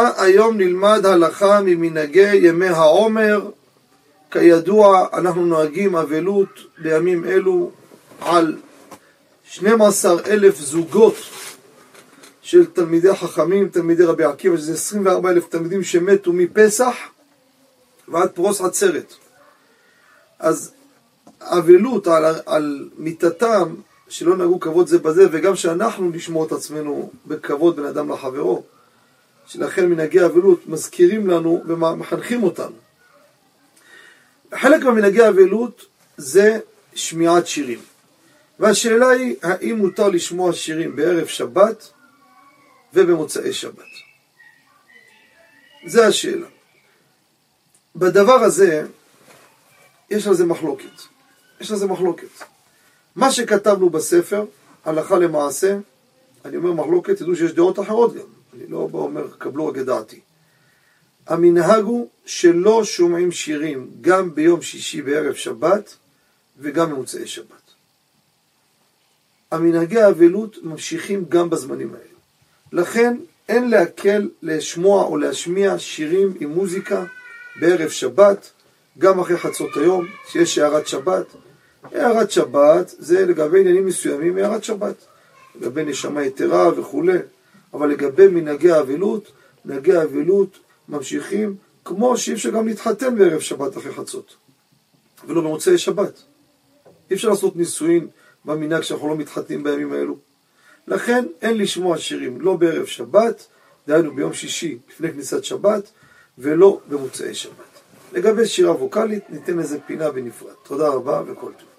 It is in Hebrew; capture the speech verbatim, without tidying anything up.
הלכה, היום נלמד הלכה ממנהגי ימי העומר. כידוע, אנחנו נוהגים אבלות בימים אלו על שנים עשר אלף זוגות של תלמידי חכמים, תלמידי רבי עקיבא, שזה עשרים וארבעה אלף תלמידים שמתו מפסח ועד פרוס עצרת. אז אבלות על, על מיתתם, שלא נהגו כבוד זה בזה, וגם שאנחנו נשמור את עצמנו בכבוד בין אדם לחברו, שלכן מנהגי אבלות מזכירים לנו ומחנכים אותנו. חלק מהמנהגי אבלות זה שמיעת שירים, והשאלה היא האם מותר לשמוע שירים בערב שבת ובמוצאי שבת. זה השאלה. בדבר הזה יש לזה מחלוקת. יש לזה מחלוקת. מה שכתבנו בספר, הלכה למעשה, אני אומר מחלוקת, תדעו שיש דעות אחרות גם. אני לא אומר, קבלו רק את דעתי. המנהג הוא שלא שומעים שירים גם ביום שישי בערב שבת וגם במוצאי שבת. המנהגי האבלות ממשיכים גם בזמנים האלה. לכן אין להקל לשמוע או להשמיע שירים עם מוזיקה בערב שבת, גם אחרי חצות היום, שיש הערת שבת. הערת שבת זה לגבי עניינים מסוימים, הערת שבת. לגבי נשמה יתרה וכו'. אבל לגבי מנהגי האבלות, מנהגי האבלות ממשיכים כמו שאי אפשר גם להתחתן בערב שבת אחרי חצות. ולא במוצאי שבת. אי אפשר לעשות נישואין במנהג שאנחנו לא מתחתנים בימים האלו. לכן אין לשמוע שירים לא בערב שבת, דהיינו ביום שישי לפני כניסת שבת, ולא במוצאי שבת. לגבי שירה ווקלית ניתן לזה פינה בנפרד. תודה רבה וכל טוב.